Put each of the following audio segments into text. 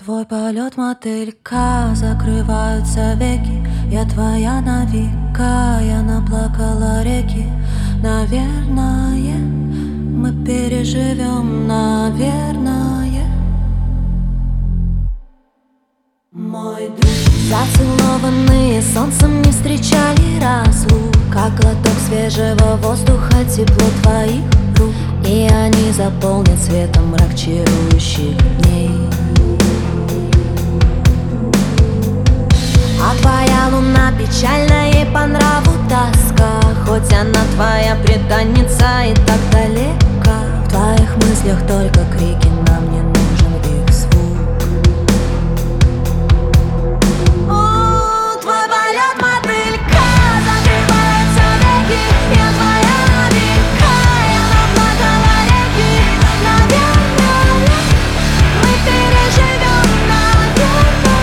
Твой полет, мотылька, закрываются веки. Я твоя навека, я наплакала реки. Наверное, мы переживем, наверное. Мой друг. Зацелованные солнцем не встречали разлук, как глоток свежего воздуха, тепло твоих рук. И они заполнят светом мрак чарующих дней. А твоя луна печальна, ей по нраву тоска, хоть она твоя преданница и так далека. В твоих мыслях только крики, нам не нужен их звук. О, твой полет, мотылька, закрываются веки. Я твоя навека, я наплакала реки. Наверное, мы переживем, наверное.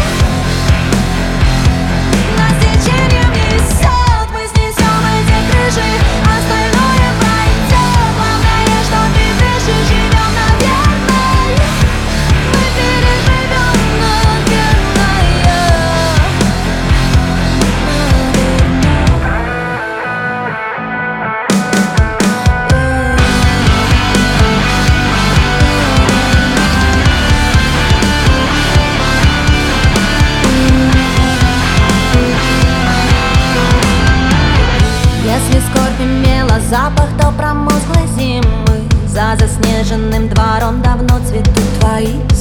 Нас течением несет, мы снесем эти крыши. Остальное пройдет, главное, что ты дышишь. Живем, наверное, мы переживем, наверное. Если скорбь имела запах, то промозглой зимы. За заснеженным двором давно цветут твои